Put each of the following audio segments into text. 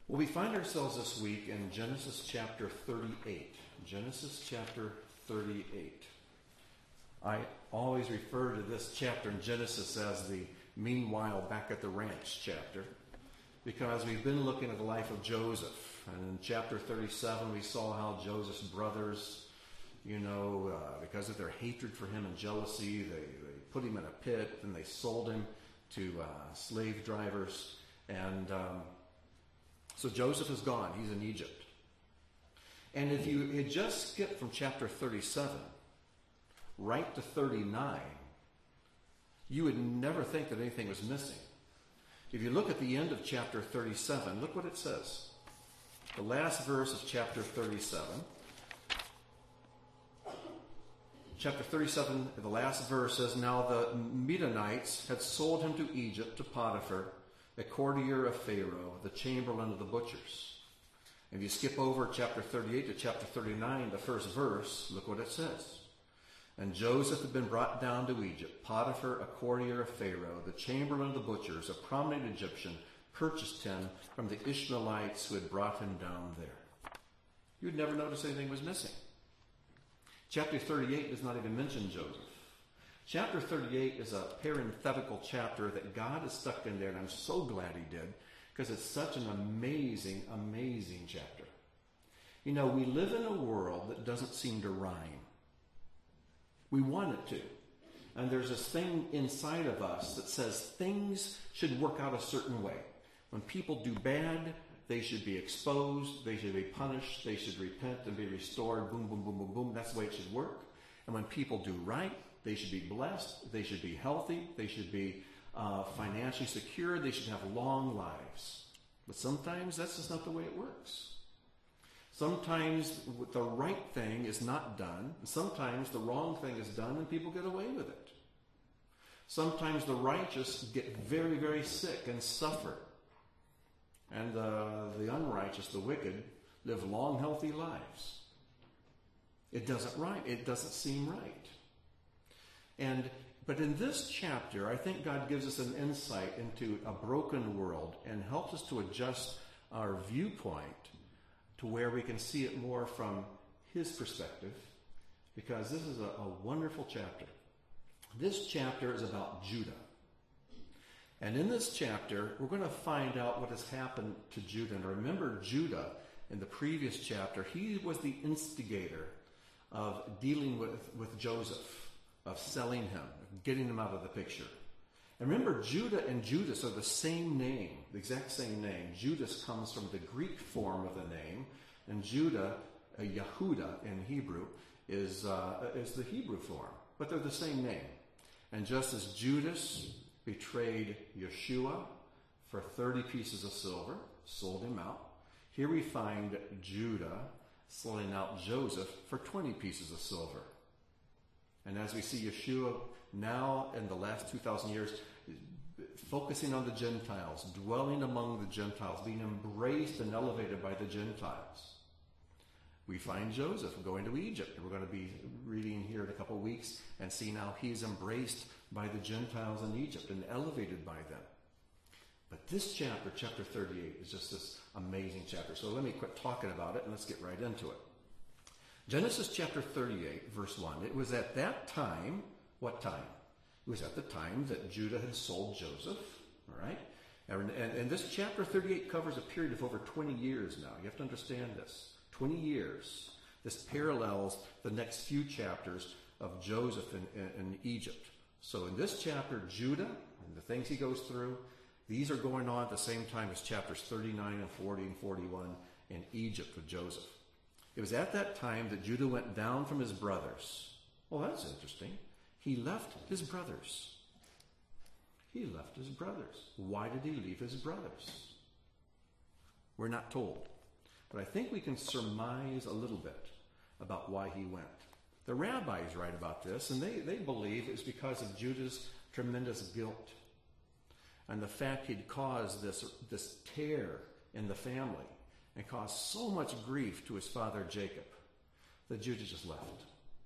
Well, we find ourselves this week in Genesis chapter 38. Genesis chapter 38. I always refer to this chapter in Genesis as the Meanwhile Back at the Ranch chapter, because we've been looking at the life of Joseph. And in chapter 37, we saw how Joseph's brothers, because of their hatred for him and jealousy, they put him in a pit and they sold him to slave drivers. And so Joseph is gone. He's in Egypt. And if you had just skipped from chapter 37 right to 39, you would never think that anything was missing. If you look at the end of chapter 37, look what it says. The last verse of chapter 37. Chapter 37, the last verse says, "Now the Midianites had sold him to Egypt, to Potiphar, a courtier of Pharaoh, the chamberlain of the butchers." If you skip over chapter 38 to chapter 39, the first verse, look what it says. "And Joseph had been brought down to Egypt. Potiphar, a courtier of Pharaoh, the chamberlain of the butchers, a prominent Egyptian, purchased him from the Ishmaelites who had brought him down there." You'd never notice anything was missing. Chapter 38 does not even mention Joseph. Chapter 38 is a parenthetical chapter that God has stuck in there, and I'm so glad he did, because it's such an amazing, amazing chapter. We live in a world that doesn't seem to rhyme. We want it to. And there's this thing inside of us that says things should work out a certain way. When people do bad, they should be exposed, they should be punished, they should repent and be restored, boom, boom, boom, boom, boom. That's the way it should work. And when people do right, they should be blessed, they should be healthy, they should be financially secure, they should have long lives. But sometimes that's just not the way it works. Sometimes the right thing is not done. Sometimes the wrong thing is done and people get away with it. Sometimes the righteous get very, very sick and suffer. And the unrighteous, the wicked, live long, healthy lives. It doesn't right. It doesn't seem right. But in this chapter, I think God gives us an insight into a broken world and helps us to adjust our viewpoint to where we can see it more from his perspective, because this is a wonderful chapter. This chapter is about Judah. And in this chapter, we're going to find out what has happened to Judah. And remember, Judah, in the previous chapter, he was the instigator of dealing with Joseph, of selling him, getting him out of the picture. And remember, Judah and Judas are the same name, the exact same name. Judas comes from the Greek form of the name, and Judah, Yehuda in Hebrew, is the Hebrew form. But they're the same name. And just as Judas betrayed Yeshua for 30 pieces of silver, sold him out, here we find Judah selling out Joseph for 20 pieces of silver. And as we see Yeshua now in the last 2,000 years, focusing on the Gentiles, dwelling among the Gentiles, being embraced and elevated by the Gentiles. We find Joseph going to Egypt. And we're going to be reading here in a couple of weeks and seeing how he's embraced by the Gentiles in Egypt and elevated by them. But this chapter, chapter 38, is just this amazing chapter. So let me quit talking about it and let's get right into it. Genesis chapter 38, verse 1. It was at that time, what time? It was at the time that Judah had sold Joseph, all right? And this chapter 38 covers a period of over 20 years now. You have to understand this. 20 years. This parallels the next few chapters of Joseph in Egypt. So in this chapter, Judah and the things he goes through, these are going on at the same time as chapters 39 and 40 and 41 in Egypt with Joseph. It was at that time that Judah went down from his brothers. Well, that's interesting. He left his brothers. He left his brothers. Why did he leave his brothers? We're not told. But I think we can surmise a little bit about why he went. The rabbis write about this, and they believe it's because of Judah's tremendous guilt and the fact he'd caused this tear in the family and caused so much grief to his father Jacob that Judah just left.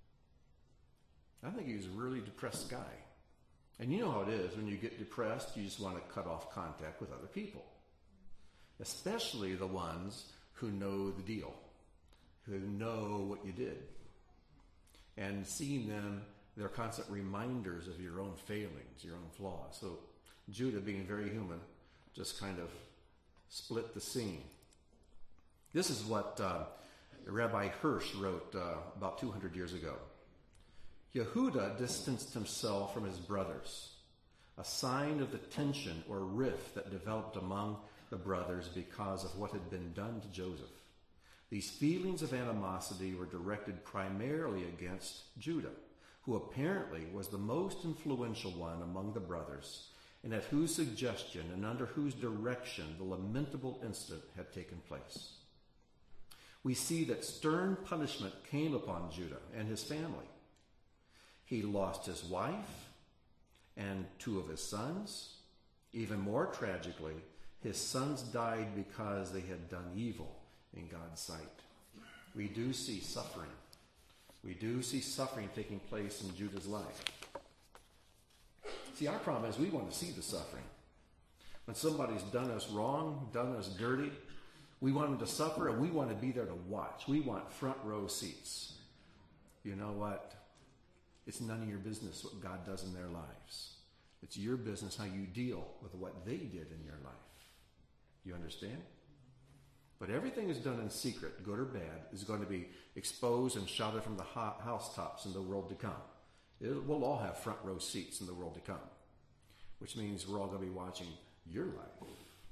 I think he was a really depressed guy. And you know how it is. When you get depressed, you just want to cut off contact with other people. especially the ones who know the deal, who know what you did. And seeing them, they're constant reminders of your own failings, your own flaws. So Judah, being very human, just kind of split the scene. This is what Rabbi Hirsch wrote about 200 years ago. Yehuda distanced himself from his brothers, a sign of the tension or rift that developed among the brothers because of what had been done to Joseph. These feelings of animosity were directed primarily against Judah, who apparently was the most influential one among the brothers, and at whose suggestion and under whose direction the lamentable incident had taken place. We see that stern punishment came upon Judah and his family. He lost his wife and 2 of his sons. Even more tragically, his sons died because they had done evil in God's sight. We do see suffering. We do see suffering taking place in Judah's life. See, our problem is we want to see the suffering. When somebody's done us wrong, done us dirty, we want them to suffer and we want to be there to watch. We want front row seats. You know what? It's none of your business what God does in their lives. It's your business how you deal with what they did in your life. You understand? But everything is done in secret, good or bad, is going to be exposed and shouted from the housetops in the world to come. We'll all have front row seats in the world to come, which means we're all going to be watching your life.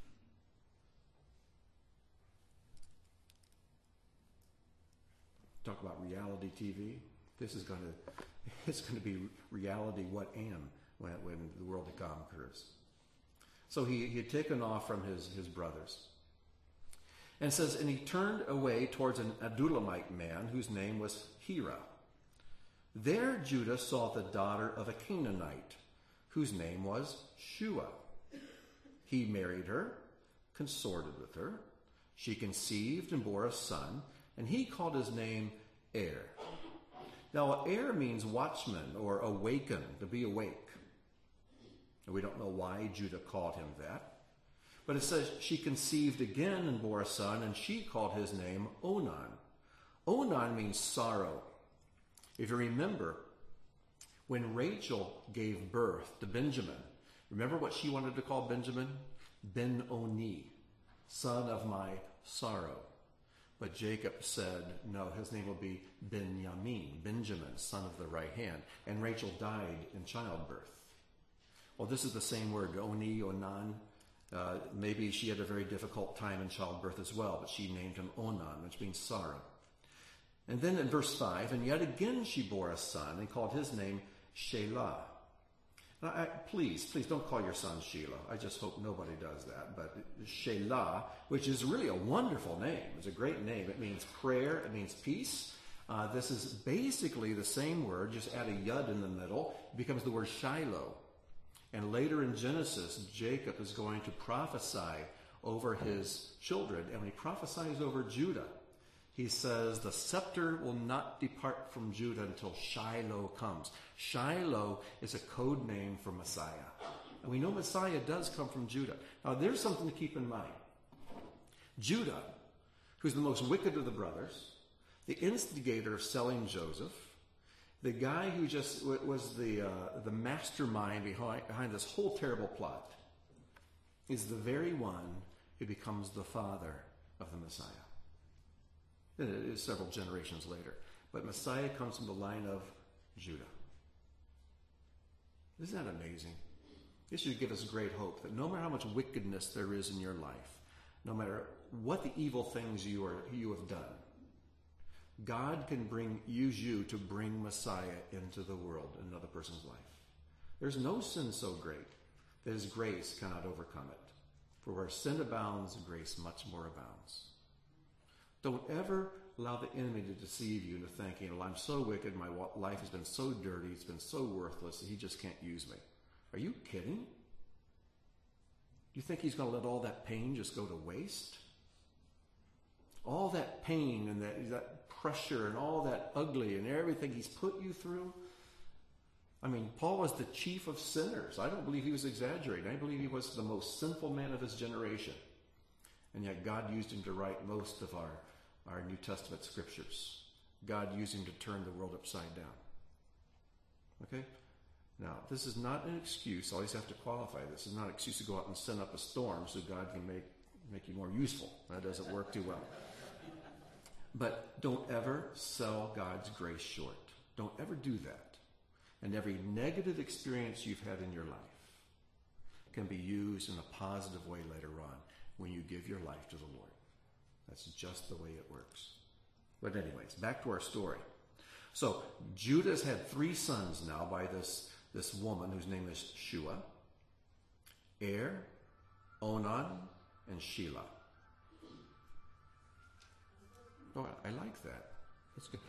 Talk about reality TV. This is going to be reality what am when the world to come occurs. So he had taken off from his brothers. And it says, and he turned away towards an Adulamite man whose name was Hira. There Judah saw the daughter of a Canaanite whose name was Shua. He married her, consorted with her. She conceived and bore a son, and he called his name Er. Now, Er means watchman or awaken, to be awake. And we don't know why Judah called him that. But it says she conceived again and bore a son, and she called his name Onan. Onan means sorrow. If you remember, when Rachel gave birth to Benjamin, remember what she wanted to call Benjamin? Ben-Oni, son of my sorrow. But Jacob said, no, his name will be Benjamin, son of the right hand. And Rachel died in childbirth. Well, this is the same word, Oni, Onan. Maybe she had a very difficult time in childbirth as well, but she named him Onan, which means sorrow. And then in verse 5, and yet again she bore a son and called his name Shelah. Now, please don't call your son Sheila. I just hope nobody does that. But Shelah, which is really a wonderful name. It's a great name. It means prayer. It means peace. This is basically the same word. Just add a yud in the middle. It becomes the word Shiloh. And later in Genesis, Jacob is going to prophesy over his children. And when he prophesies over Judah, he says, the scepter will not depart from Judah until Shiloh comes. Shiloh is a code name for Messiah. And we know Messiah does come from Judah. Now, there's something to keep in mind. Judah, who's the most wicked of the brothers, the instigator of selling Joseph, the guy who just was the mastermind behind this whole terrible plot, is the very one who becomes the father of the Messiah. And it is several generations later. But Messiah comes from the line of Judah. Isn't that amazing? This should give us great hope that no matter how much wickedness there is in your life, no matter what the evil things you have done, God can use you to bring Messiah into the world, in another person's life. There's no sin so great that his grace cannot overcome it. For where sin abounds, grace much more abounds. Don't ever allow the enemy to deceive you into thinking, well, I'm so wicked, my life has been so dirty, it's been so worthless, that he just can't use me. Are you kidding? Do you think he's going to let all that pain just go to waste? All that pain and that pressure and all that ugly and everything he's put you through? I mean, Paul was the chief of sinners. I don't believe he was exaggerating. I believe he was the most sinful man of his generation. And yet God used him to write most of our New Testament scriptures. God used him to turn the world upside down. Okay? Now, this is not an excuse. I always have to qualify this. It's not an excuse to go out and send up a storm so God can make you more useful. That doesn't work too well. But don't ever sell God's grace short. Don't ever do that. And every negative experience you've had in your life can be used in a positive way later on when you give your life to the Lord. That's just the way it works. But anyways, back to our story. So Judah's had 3 sons now by this woman whose name is Shua, Onan, and Shelah. Oh, I like that. That's good.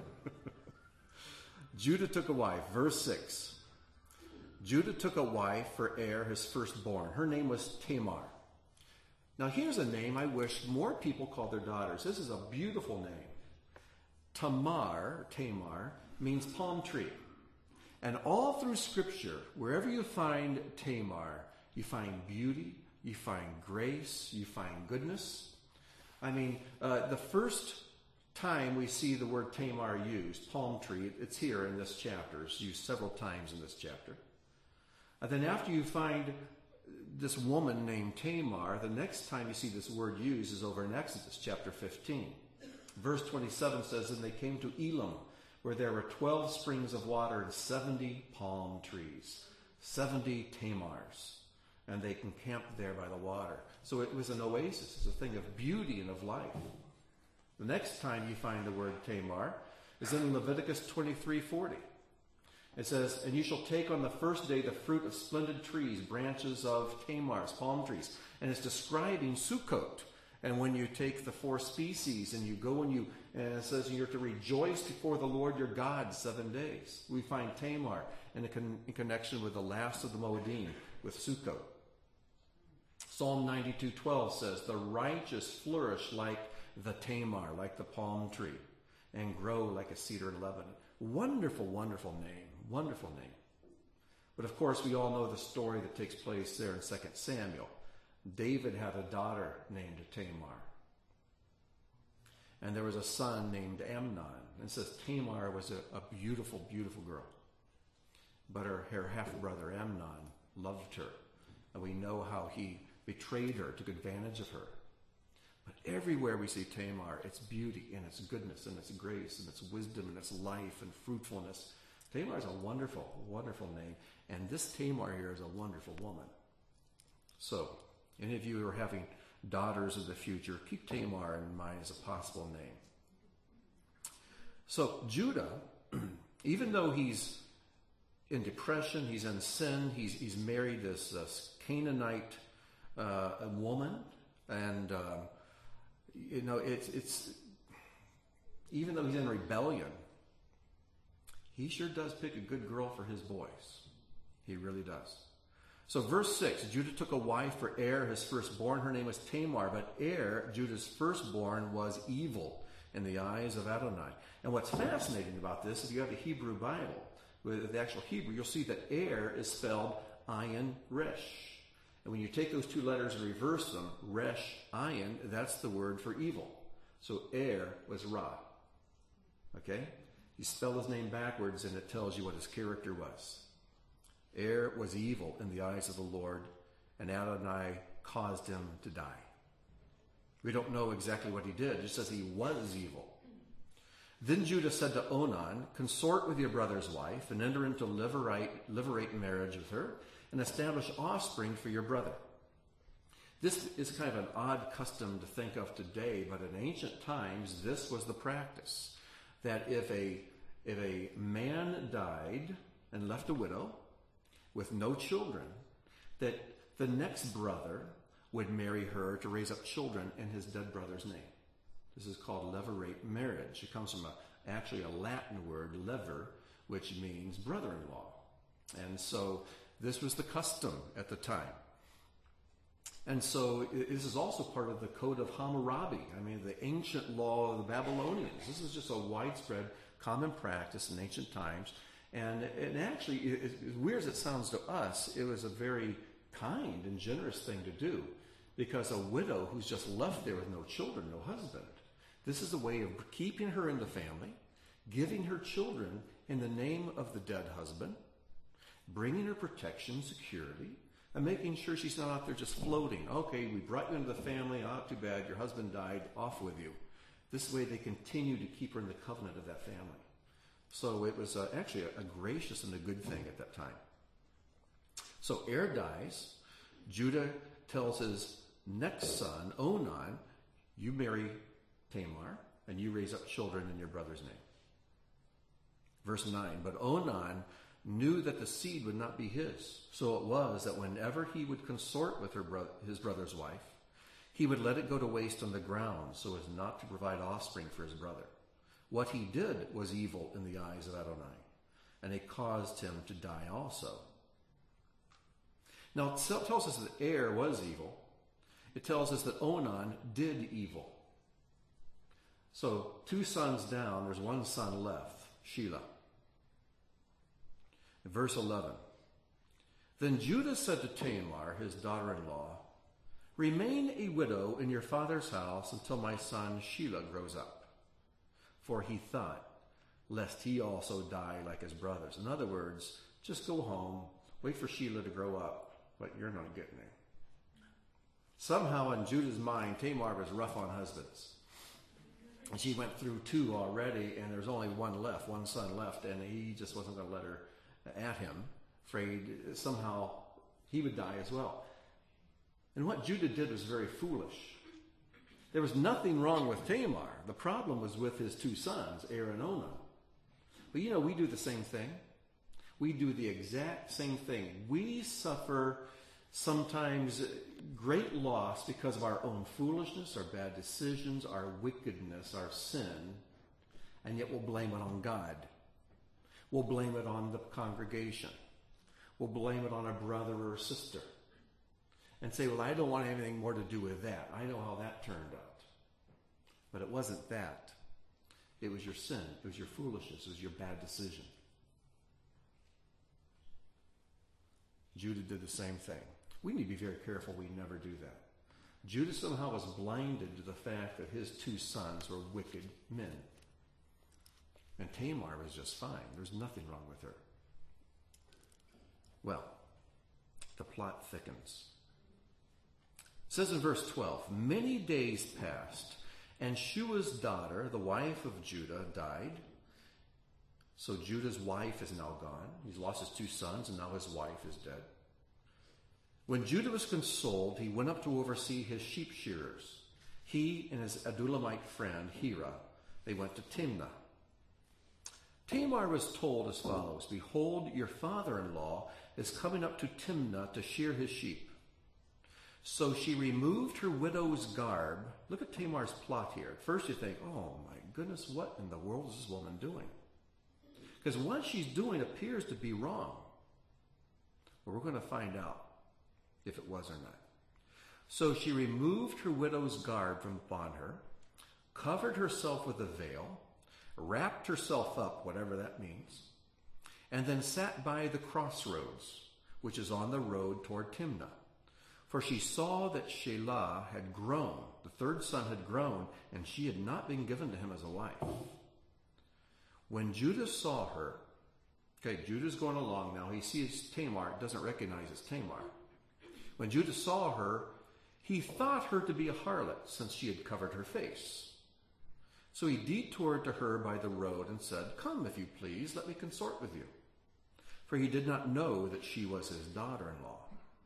Judah took a wife. Verse 6. Judah took a wife for his firstborn. Her name was Tamar. Now here's a name I wish more people called their daughters. This is a beautiful name. Tamar, means palm tree. And all through Scripture, wherever you find Tamar, you find beauty, you find grace, you find goodness. I mean, the first time we see the word Tamar used, palm tree, it's here in this chapter. It's used several times in this chapter. And then after you find this woman named Tamar, the next time you see this word used is over in Exodus chapter 15. Verse 27 says, and they came to Elim, where there were 12 springs of water and 70 palm trees, 70 Tamars, and they encamped there by the water. So it was an oasis. It's a thing of beauty and of life. The next time you find the word Tamar is in Leviticus 23:40. It says, and you shall take on the first day the fruit of splendid trees, branches of Tamars, palm trees. And it's describing Sukkot. And when you take the 4 species and you go and it says you're to rejoice before the Lord your God 7 days. We find Tamar in connection with the last of the Moedim, with Sukkot. Psalm 92:12 says, the righteous flourish like the Tamar, like the palm tree, and grow like a cedar in Lebanon. Wonderful, wonderful name. Wonderful name. But of course, we all know the story that takes place there in 2 Samuel. David had a daughter named Tamar. And there was a son named Amnon. And it says Tamar was a beautiful, beautiful girl. But her half-brother Amnon loved her. And we know how he betrayed her, took advantage of her. But everywhere we see Tamar, it's beauty and it's goodness and it's grace and it's wisdom and it's life and fruitfulness. Tamar is a wonderful, wonderful name. And this Tamar here is a wonderful woman. So, any of you who are having daughters of the future, keep Tamar in mind as a possible name. So, Judah, even though he's in depression, he's in sin, he's married this Canaanite woman, and it's even though he's in rebellion, he sure does pick a good girl for his boys. He really does. So verse 6, Judah took a wife for his firstborn. Her name was Tamar, but Judah's firstborn, was evil in the eyes of Adonai. And what's fascinating about this, if you have the Hebrew Bible, with the actual Hebrew, you'll see that is spelled Ayin Resh. And when you take those 2 letters and reverse them, Resh, Ayin, that's the word for evil. So was Ra. Okay? You spell his name backwards and it tells you what his character was. Was evil in the eyes of the Lord, and Adonai caused him to die. We don't know exactly what he did. It just says he was evil. Then Judah said to Onan, consort with your brother's wife and enter into levirate marriage with her and establish offspring for your brother. This is kind of an odd custom to think of today, but in ancient times, this was the practice. That if a man died and left a widow with no children, that the next brother would marry her to raise up children in his dead brother's name. This is called levirate marriage. It comes from actually a Latin word, lever, which means brother-in-law. And so this was the custom at the time. And so this is also part of the Code of Hammurabi. I mean, the ancient law of the Babylonians. This is just a widespread common practice in ancient times. And actually, as weird as it sounds to us, it was a very kind and generous thing to do. because a widow who's just left there with no children, no husband, this is a way of keeping her in the family, giving her children in the name of the dead husband, bringing her protection, security, and making sure she's not out there just floating. Okay, we brought you into the family. Oh, too bad. Your husband died. Off with you. This way they continue to keep her in the covenant of that family. So it was actually a gracious and a good thing at that time. So Er dies. Judah tells his next son, Onan, you marry Tamar, and you raise up children in your brother's name. Verse 9, but Onan knew that the seed would not be his. So it was that whenever he would consort with his brother's wife, he would let it go to waste on the ground so as not to provide offspring for his brother. What he did was evil in the eyes of Adonai, and it caused him to die also. Now, it tells us that Er was evil. It tells us that Onan did evil. So, 2 sons down, there's 1 son left, Shelah. Verse 11. Then Judah said to Tamar, his daughter-in-law, remain a widow in your father's house until my son Shelah grows up. For he thought, lest he also die like his brothers. In other words, just go home, wait for Shelah to grow up, but you're not getting it. Somehow in Judah's mind, Tamar was rough on husbands. And she went through 2 already, and there's only 1 son left, and he just wasn't going to let her at him, afraid somehow he would die as well. And what Judah did was very foolish. There was nothing wrong with Tamar. The problem was with his 2 sons, Er and Onan. But we do the same thing. We do the exact same thing. We suffer sometimes great loss because of our own foolishness, our bad decisions, our wickedness, our sin, and yet we'll blame it on God. We'll blame it on the congregation. We'll blame it on a brother or a sister. And say, well, I don't want anything more to do with that. I know how that turned out. But it wasn't that. It was your sin. It was your foolishness. It was your bad decision. Judah did the same thing. We need to be very careful we never do that. Judah somehow was blinded to the fact that his 2 sons were wicked men. And Tamar was just fine. There's nothing wrong with her. Well, the plot thickens. It says in verse 12, many days passed, and Shua's daughter, the wife of Judah, died. So Judah's wife is now gone. He's lost his 2 sons, and now his wife is dead. When Judah was consoled, he went up to oversee his sheep shearers. He and his Adulamite friend, Hira, they went to Timnah. Tamar was told as follows, behold, your father-in-law is coming up to Timnah to shear his sheep. So she removed her widow's garb. Look at Tamar's plot here. At first you think, oh my goodness, what in the world is this woman doing? Because what she's doing appears to be wrong. But we're going to find out if it was or not. So she removed her widow's garb from upon her, covered herself with a veil, wrapped herself up, whatever that means, and then sat by the crossroads, which is on the road toward Timnah. For she saw that Shelah had grown, the 3rd son had grown, and she had not been given to him as a wife. When Judah saw her, Judah's going along now, he sees Tamar, doesn't recognize it's Tamar. When Judah saw her, he thought her to be a harlot, since she had covered her face. So he detoured to her by the road and said, come, if you please, let me consort with you. For he did not know that she was his daughter-in-law.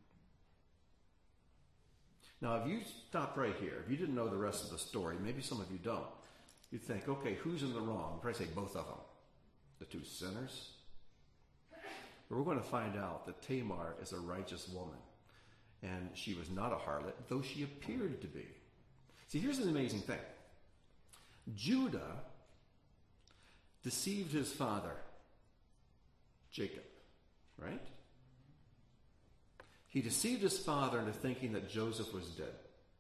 Now, if you stopped right here, if you didn't know the rest of the story, maybe some of you don't, you'd think, okay, who's in the wrong? I'd probably say both of them. The 2 sinners. But we're going to find out that Tamar is a righteous woman. And she was not a harlot, though she appeared to be. See, here's an amazing thing. Judah deceived his father, Jacob, right? He deceived his father into thinking that Joseph was dead.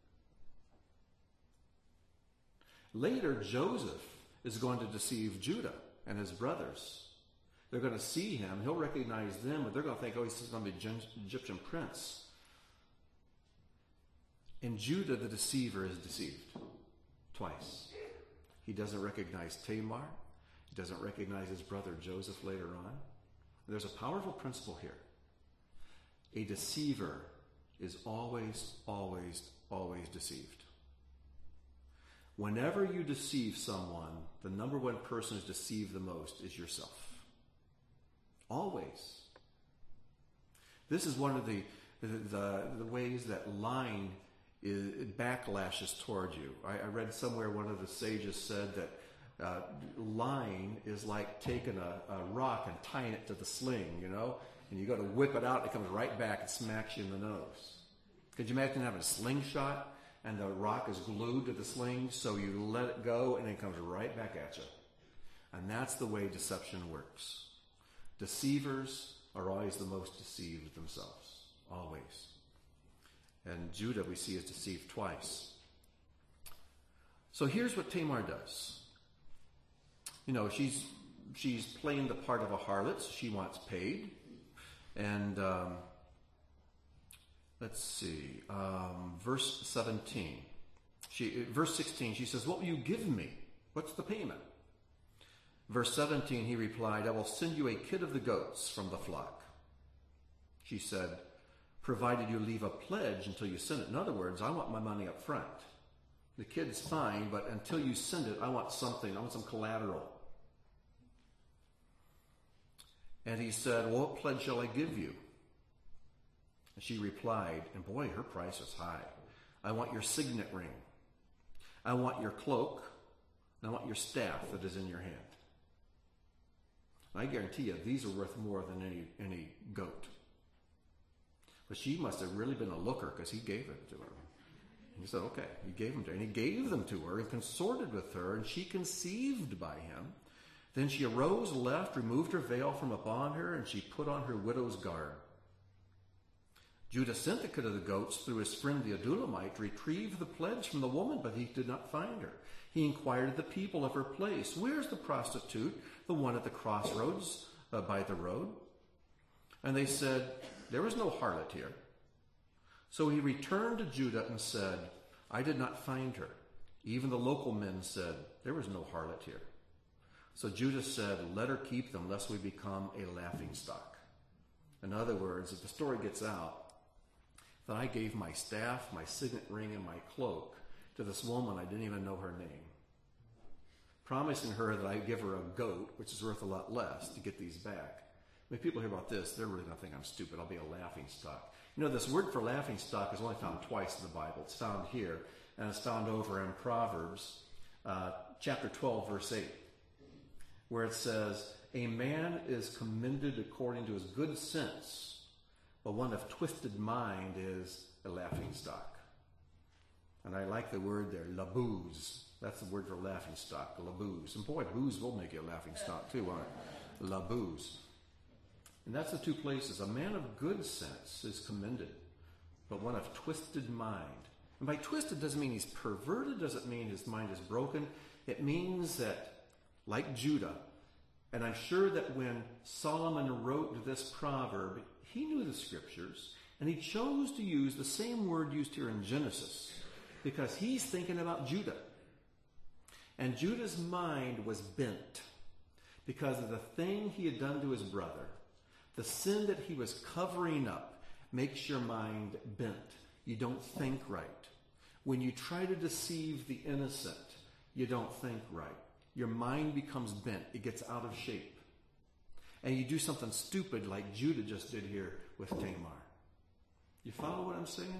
Later, Joseph is going to deceive Judah and his brothers. They're going to see him. He'll recognize them, but they're going to think, oh, he's going to be an Egyptian prince. And Judah, the deceiver, is deceived twice. He doesn't recognize Tamar. He doesn't recognize his brother Joseph later on. There's a powerful principle here. A deceiver is always, always, always deceived. Whenever you deceive someone, the number one person who's deceived the most is yourself. Always. This is one of the ways that lying backlashes toward you. I read somewhere one of the sages said that lying is like taking a rock and tying it to the sling, and you go to whip it out, it comes right back and smacks you in the nose. Could you imagine having a slingshot and the rock is glued to the sling, so you let it go and it comes right back at you? And that's the way deception works. Deceivers are always the most deceived themselves. Always. And Judah, we see, is deceived twice. So here's what Tamar does. She's playing the part of a harlot. So she wants paid. And let's see, verse 17. Verse 16, she says, "What will you give me? What's the payment?" Verse 17, he replied, "I will send you a kid of the goats from the flock." She said, "Provided you leave a pledge until you send it." In other words, I want my money up front. The kid's fine, but until you send it, I want something. I want some collateral. And he said, "Well, what pledge shall I give you?" And she replied, and boy, her price was high. "I want your signet ring. I want your cloak. And I want your staff that is in your hand." And I guarantee you, these are worth more than any goat. But she must have really been a looker, because he gave it to her. And he said, okay, he gave them to her. And he gave them to her and consorted with her, and she conceived by him. Then she arose, left, removed her veil from upon her, and she put on her widow's garb. Judah sent the kid of the goats through his friend the Adulamite to retrieve the pledge from the woman, but he did not find her. He inquired of the people of her place, "Where's the prostitute, the one at the crossroads by the road?" And they said, "There is no harlot here." So he returned to Judah and said, "I did not find her." Even the local men said, "There was no harlot here." So Judah said, "Let her keep them, lest we become a laughingstock." In other words, if the story gets out that I gave my staff, my signet ring, and my cloak to this woman I didn't even know her name, promising her that I'd give her a goat, which is worth a lot less, to get these back. When people hear about this, they're really going to think I'm stupid. I'll be a laughingstock. This word for laughingstock is only found twice in the Bible. It's found here, and it's found over in Proverbs, chapter 12, verse 8, where it says, "A man is commended according to his good sense, but one of twisted mind is a laughingstock." And I like the word there, labooze. That's the word for laughingstock, labooze. And boy, booze will make you a laughingstock too, won't it? Labooze. And that's the two places. A man of good sense is commended, but one of twisted mind. And by twisted doesn't mean he's perverted, doesn't mean his mind is broken. It means that, like Judah, and I'm sure that when Solomon wrote this proverb, he knew the scriptures, and he chose to use the same word used here in Genesis, because he's thinking about Judah. And Judah's mind was bent because of the thing he had done to his brother. The sin that he was covering up makes your mind bent. You don't think right. When you try to deceive the innocent, you don't think right. Your mind becomes bent. It gets out of shape. And you do something stupid like Judah just did here with Tamar. You follow what I'm saying?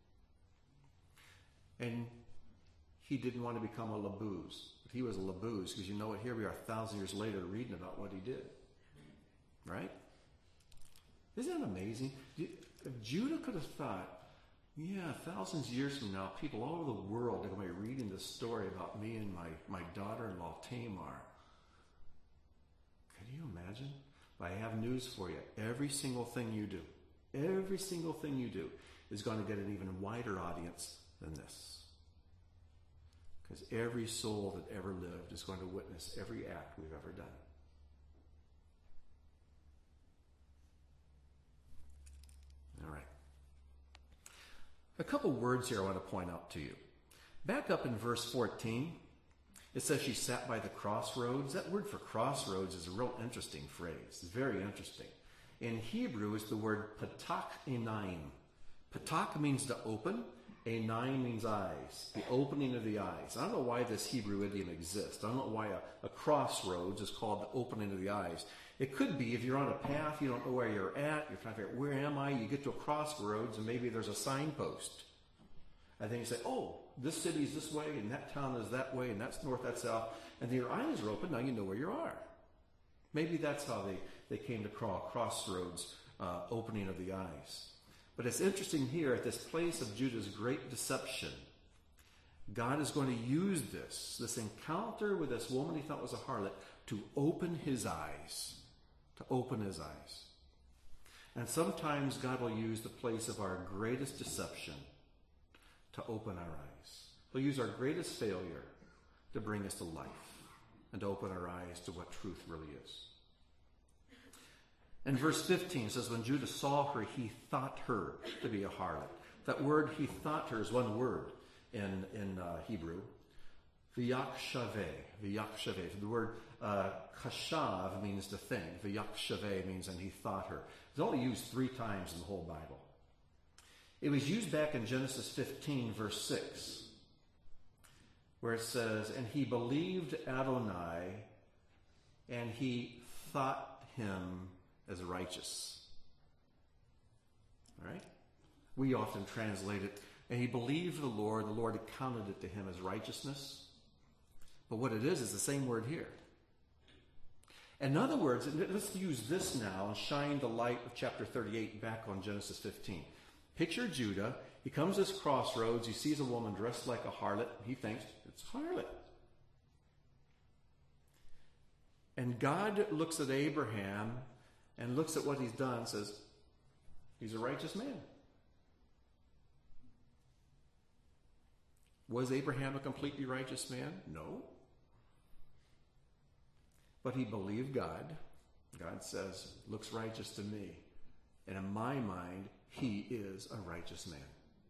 And he didn't want to become a labooze. But he was a labooze, because you know what? Here we are 1,000 years later reading about what he did. Right? Isn't that amazing? If Judah could have thought, yeah, thousands of years from now, people all over the world are going to be reading this story about me and my daughter-in-law Tamar. Can you imagine? But I have news for you. Every single thing you do is going to get an even wider audience than this. Because every soul that ever lived is going to witness every act we've ever done. All right. A couple words here I want to point out to you. Back up in verse 14, it says she sat by the crossroads. That word for crossroads is a real interesting phrase. It's very interesting. In Hebrew, it's the word patak enaim. Patak means to open. Enaim means eyes, the opening of the eyes. I don't know why this Hebrew idiom exists. I don't know why a crossroads is called the opening of the eyes. It could be if you're on a path, you don't know where you're at, you're trying to figure out, where am I? You get to a crossroads and maybe there's a signpost. And then you say, oh, this city's this way and that town is that way and that's north, that's south. And then your eyes are open, now you know where you are. Maybe that's how they came to call crossroads, opening of the eyes. But it's interesting here at this place of Judah's great deception, God is going to use this encounter with this woman he thought was a harlot, to open his eyes. To open his eyes. And sometimes God will use the place of our greatest deception to open our eyes. He'll use our greatest failure to bring us to life and to open our eyes to what truth really is. And verse 15 says, when Judah saw her, he thought her to be a harlot. That word, he thought her, is one word in Hebrew. V'yakshave. The word kashav means to think. V'yakshave means, and he thought her. It's only used 3 times in the whole Bible. It was used back in Genesis 15, verse 6, where it says, and he believed Adonai, and he thought him as righteous. All right? We often translate it, and he believed the Lord accounted it to him as righteousness. But what it is the same word here. In other words, let's use this now and shine the light of chapter 38 back on Genesis 15. Picture Judah. He comes to this crossroads. He sees a woman dressed like a harlot. He thinks, it's a harlot. And God looks at Abraham and looks at what he's done and says, he's a righteous man. Was Abraham a completely righteous man? No. But he believed God. God says, looks righteous to me. And in my mind, he is a righteous man.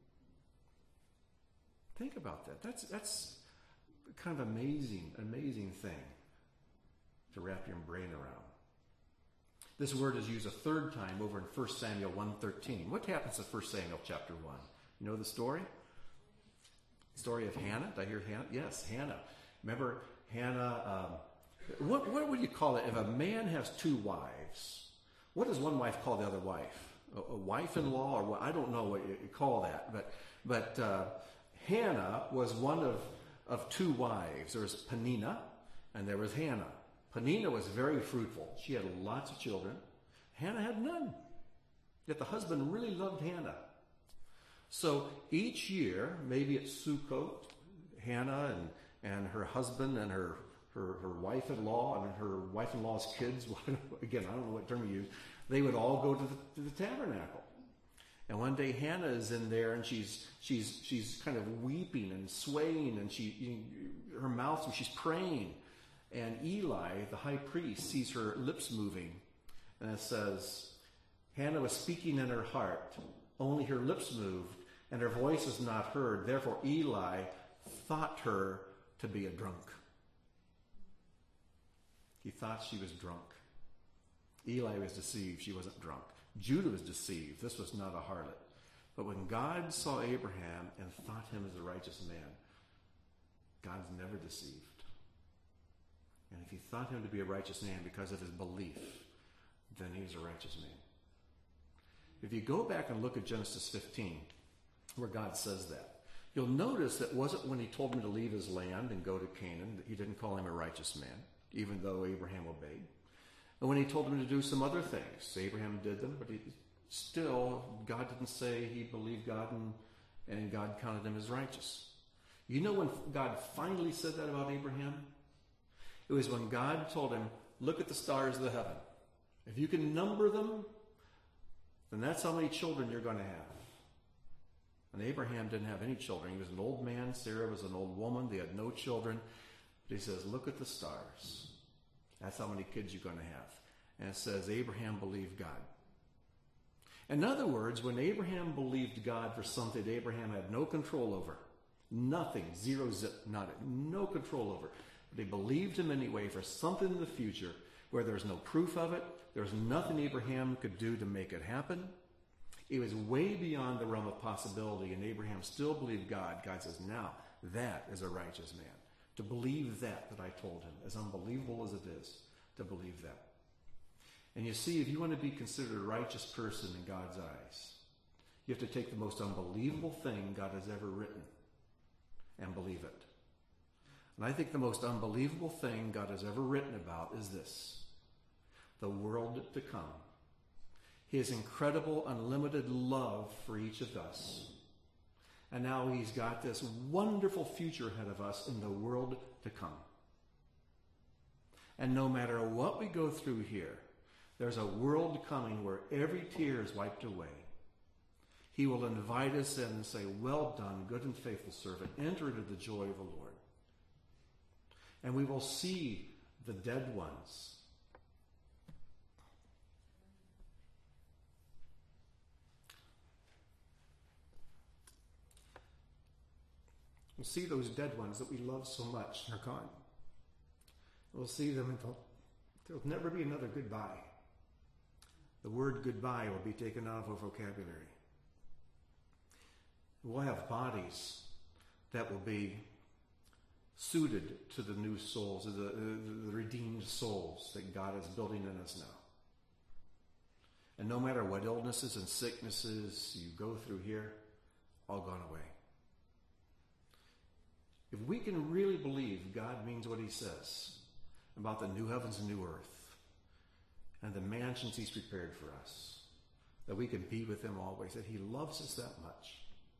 Think about that. That's kind of amazing thing to wrap your brain around. This word is used a 3rd time over in 1 Samuel 1:13. What happens in 1 Samuel chapter 1? You know the story? Story of Hannah. Did I hear Hannah? Yes, Hannah. Remember Hannah? What would you call it if a man has 2 wives? What does one wife call the other wife? A wife-in-law, or what? I don't know what you call that. But Hannah was one of 2 wives. There was Peninnah, and there was Hannah. Peninnah was very fruitful. She had lots of children. Hannah had none. Yet the husband really loved Hannah. So each year, maybe at Sukkot, Hannah and her husband and her wife-in-law and her wife-in-law's kids, again, I don't know what term you use, they would all go to the tabernacle. And one day Hannah is in there and she's kind of weeping and swaying and her mouth, she's praying. And Eli, the high priest, sees her lips moving. And it says, Hannah was speaking in her heart, only her lips moved, and her voice was not heard. Therefore Eli thought her to be a drunk. He thought she was drunk. Eli was deceived. She wasn't drunk. Judah was deceived. This was not a harlot. But when God saw Abraham and thought him as a righteous man, God's never deceived. And if he thought him to be a righteous man because of his belief, then he's a righteous man. If you go back and look at Genesis 15, where God says that, you'll notice that it wasn't when he told him to leave his land and go to Canaan that he didn't call him a righteous man, even though Abraham obeyed. And when he told him to do some other things, Abraham did them, but God didn't say he believed God and God counted him as righteous. You know when God finally said that about Abraham? It was when God told him, look at the stars of the heaven. If you can number them, then that's how many children you're going to have. And Abraham didn't have any children. He was an old man. Sarah was an old woman. They had no children. But he says, look at the stars. That's how many kids you're going to have. And it says Abraham believed God. In other words, when Abraham believed God for something Abraham had no control over, nothing, zero zip, no control over, but he believed him anyway for something in the future where there's no proof of it, there's nothing Abraham could do to make it happen. It was way beyond the realm of possibility, and Abraham still believed God. God says, now that is a righteous man. To believe that I told him, as unbelievable as it is, to believe that. And you see, if you want to be considered a righteous person in God's eyes, you have to take the most unbelievable thing God has ever written and believe it. And I think the most unbelievable thing God has ever written about is this: the world to come. His incredible, unlimited love for each of us. And now he's got this wonderful future ahead of us in the world to come. And no matter what we go through here, there's a world coming where every tear is wiped away. He will invite us in and say, well done, good and faithful servant. Enter into the joy of the Lord. And we will see the dead ones. We'll see those dead ones that we love so much are gone. We'll see them until there'll never be another goodbye. The word goodbye will be taken out of our vocabulary. We'll have bodies that will be suited to the new souls, the redeemed souls that God is building in us now. And no matter what illnesses and sicknesses you go through here, all gone away. If we can really believe God means what he says about the new heavens and new earth and the mansions he's prepared for us, that we can be with him always, that he loves us that much,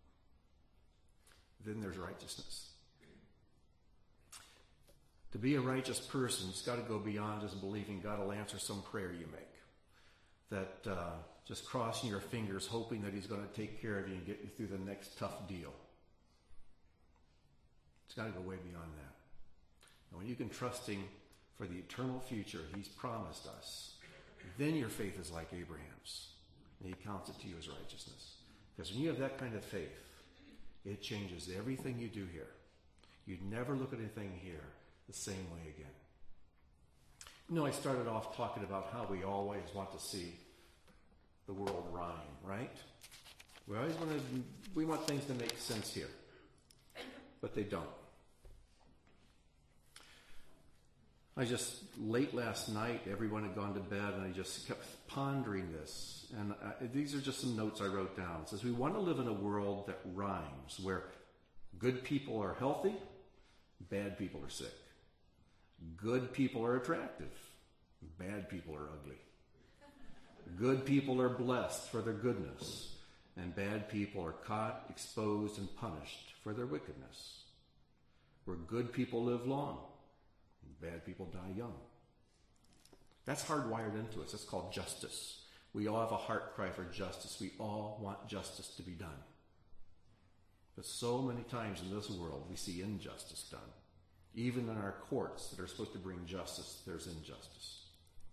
then there's righteousness. To be a righteous person, it's got to go beyond just believing God will answer some prayer you make. That just crossing your fingers hoping that he's going to take care of you and get you through the next tough deal. It's got to go way beyond that. And when you can trust him for the eternal future he's promised us, then your faith is like Abraham's. And he counts it to you as righteousness. Because when you have that kind of faith, it changes everything you do here. You'd never look at anything here the same way again. You know, I started off talking about how we always want to see the world rhyme, right? We want things to make sense here. But they don't. Late last night, everyone had gone to bed, and I just kept pondering this. And these are just some notes I wrote down. It says, we want to live in a world that rhymes, where good people are healthy, bad people are sick. Good people are attractive, bad people are ugly. Good people are blessed for their goodness, and bad people are caught, exposed, and punished for their wickedness. Where good people live long, bad people die young. That's hardwired into us. It's called justice. We all have a heart cry for justice. We all want justice to be done. But so many times in this world, we see injustice done. Even in our courts that are supposed to bring justice, there's injustice.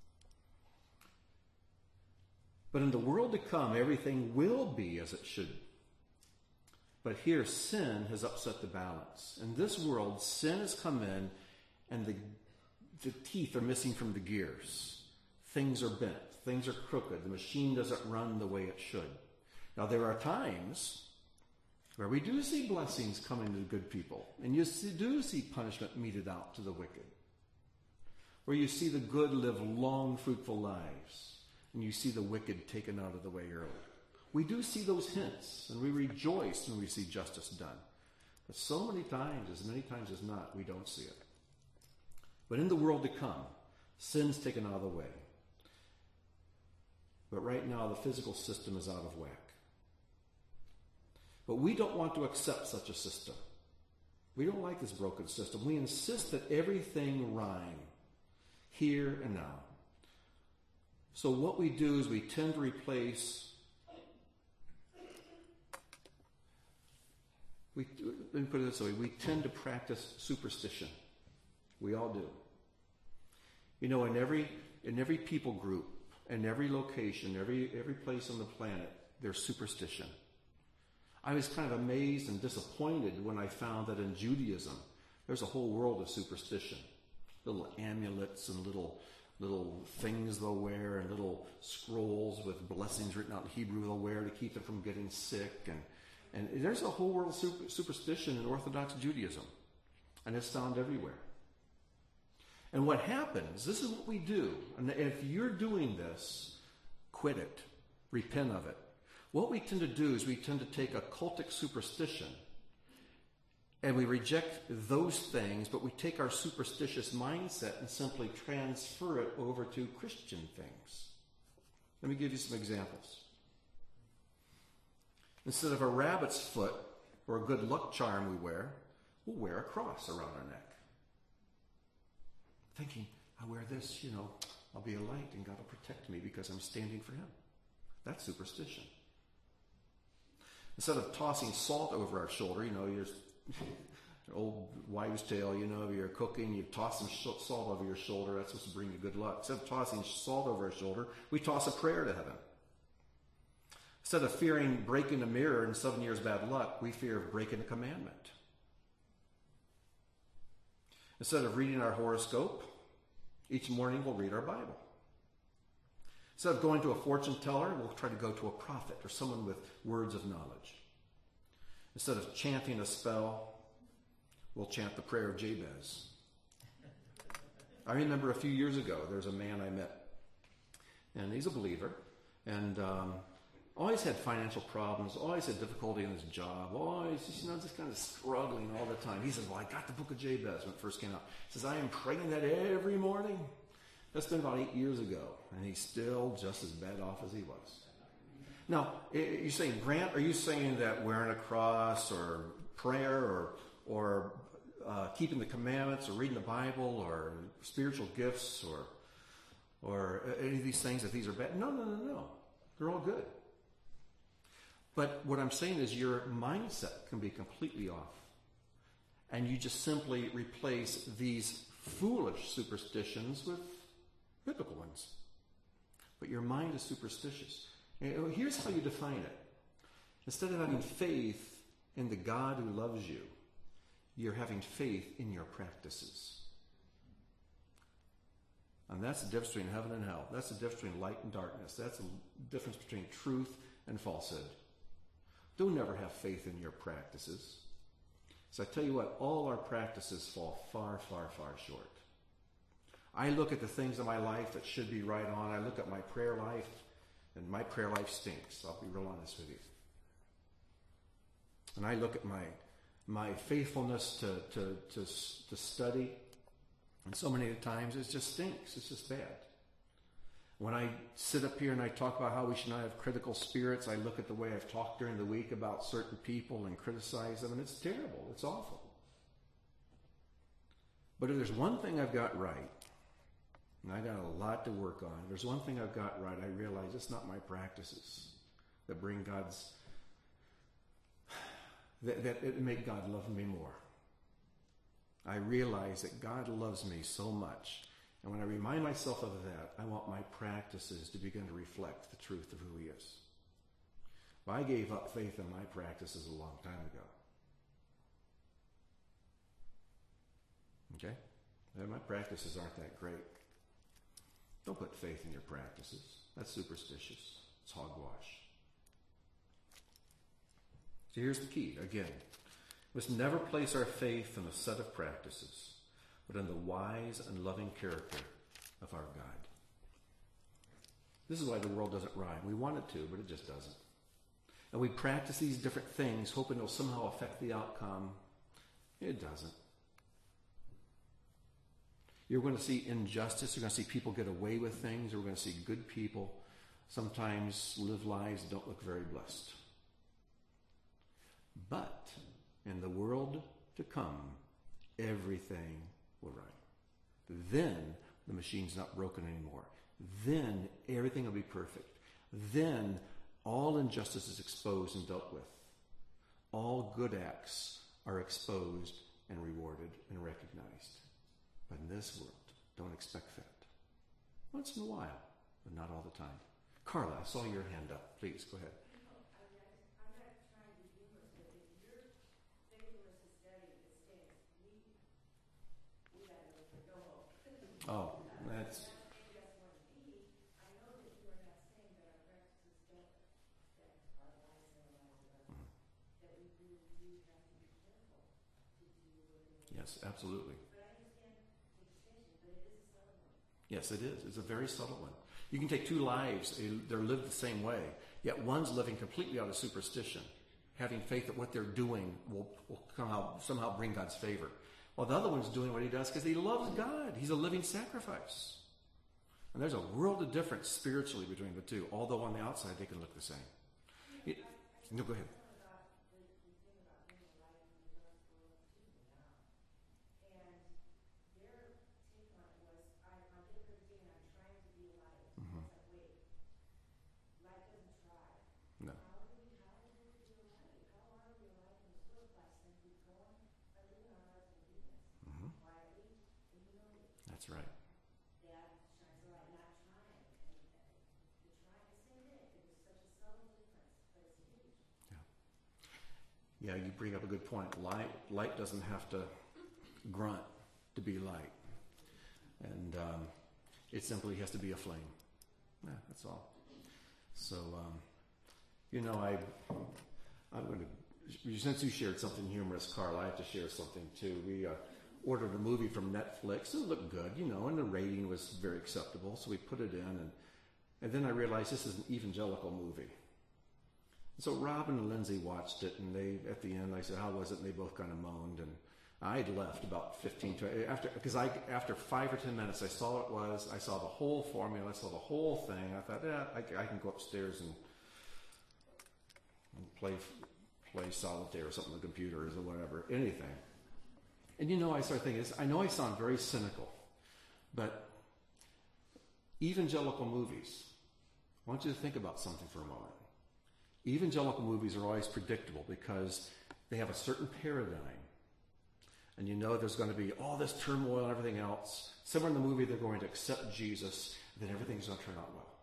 But in the world to come, everything will be as it should. But here, sin has upset the balance. In this world, sin has come in, and the teeth are missing from the gears. Things are bent. Things are crooked. The machine doesn't run the way it should. Now, there are times where we do see blessings coming to good people, and you do see punishment meted out to the wicked. Where you see the good live long, fruitful lives, and you see the wicked taken out of the way early. We do see those hints, and we rejoice when we see justice done. But so many times as not, we don't see it. But in the world to come, sin's taken out of the way. But right now, the physical system is out of whack. But we don't want to accept such a system. We don't like this broken system. We insist that everything rhyme here and now. So what we do is we tend to replace... Let me put it this way. We tend to practice superstition. We all do. You know, in every people group, in every location, every place on the planet, there's superstition. I was kind of amazed and disappointed when I found that in Judaism, there's a whole world of superstition. Little amulets and little things they'll wear and little scrolls with blessings written out in Hebrew they'll wear to keep them from getting sick. And there's a whole world of superstition in Orthodox Judaism. And it's found everywhere. And what happens, this is what we do. And if you're doing this, quit it. Repent of it. What we tend to do is we tend to take a cultic superstition and we reject those things, but we take our superstitious mindset and simply transfer it over to Christian things. Let me give you some examples. Instead of a rabbit's foot or a good luck charm we'll wear a cross around our neck. Thinking, I wear this, I'll be a light and God will protect me because I'm standing for Him. That's superstition. Instead of tossing salt over our shoulder, you're an old wives' tale, you're cooking, you toss some salt over your shoulder, that's supposed to bring you good luck. Instead of tossing salt over our shoulder, we toss a prayer to heaven. Instead of fearing breaking a mirror and 7 years bad luck, we fear breaking a commandment. Instead of reading our horoscope, each morning we'll read our Bible. Instead of going to a fortune teller, we'll try to go to a prophet or someone with words of knowledge. Instead of chanting a spell, we'll chant the prayer of Jabez. I remember a few years ago, there's a man I met, and he's a believer, and always had financial problems, always had difficulty in his job, always just kind of struggling all the time. He said, well, I got the book of Jabez when it first came out. He says, I am praying that every morning. That's been about 8 years ago, and he's still just as bad off as he was. Now, you're saying, Grant, are you saying that wearing a cross or prayer or keeping the commandments or reading the Bible or spiritual gifts or any of these things, that these are bad? No. They're all good. But what I'm saying is your mindset can be completely off. And you just simply replace these foolish superstitions with biblical ones. But your mind is superstitious. Here's how you define it. Instead of having faith in the God who loves you, you're having faith in your practices. And that's the difference between heaven and hell. That's the difference between light and darkness. That's the difference between truth and falsehood. Don't ever have faith in your practices. So I tell you what, all our practices fall far, far, far short. I look at the things in my life that should be right on. I look at my prayer life, and my prayer life stinks. I'll be real honest with you. And I look at my faithfulness to study, and so many times it just stinks. It's just bad. When I sit up here and I talk about how we should not have critical spirits, I look at the way I've talked during the week about certain people and criticize them, and it's terrible. It's awful. But if there's one thing I've got right, and I got a lot to work on, there's one thing I've got right, I realize it's not my practices that bring that make God love me more. I realize that God loves me so much. And when I remind myself of that, I want my practices to begin to reflect the truth of who He is. Well, I gave up faith in my practices a long time ago. Okay? And my practices aren't that great. Don't put faith in your practices. That's superstitious. It's hogwash. So here's the key. Again, we must never place our faith in a set of practices, but in the wise and loving character of our God. This is why the world doesn't rhyme. We want it to, but it just doesn't. And we practice these different things, hoping it'll somehow affect the outcome. It doesn't. You're going to see injustice. You're going to see people get away with things. We're going to see good people sometimes live lives that don't look very blessed. But in the world to come, everything will run. Then the machine's not broken anymore. Then everything will be perfect. Then all injustice is exposed and dealt with. All good acts are exposed and rewarded and recognized. But in this world, don't expect that. Once in a while, but not all the time. Carla, I saw your hand up. Please, go ahead. Oh, that's... Yes, absolutely. Yes, it is. It's a very subtle one. You can take two lives, they're lived the same way, yet one's living completely out of superstition, having faith that what they're doing will somehow bring God's favor. While the other one's doing what he does because he loves God. He's a living sacrifice. And there's a world of difference spiritually between the two, although on the outside they can look the same. No, go ahead. No. That's right. Yeah, you bring up a good point. Light doesn't have to grunt to be light. And it simply has to be a flame. Yeah, that's all. So, I'm going to, since you shared something humorous, Carl, I have to share something too. We ordered a movie from Netflix. It looked good, and the rating was very acceptable. So we put it in, and then I realized this is an evangelical movie. So Robin and Lindsay watched it, and at the end, I said, how was it? And they both kind of moaned, and I'd left about 15, 20, after 5 or 10 minutes, I saw what it was. I saw the whole formula. I saw the whole thing. I thought, I can go upstairs and play solitaire or something on the computers or whatever, anything. And I started thinking, I know I sound very cynical, but evangelical movies, I want you to think about something for a moment. Evangelical movies are always predictable because they have a certain paradigm. And there's going to be all this turmoil and everything else. Somewhere in the movie they're going to accept Jesus, and then everything's going to turn out well.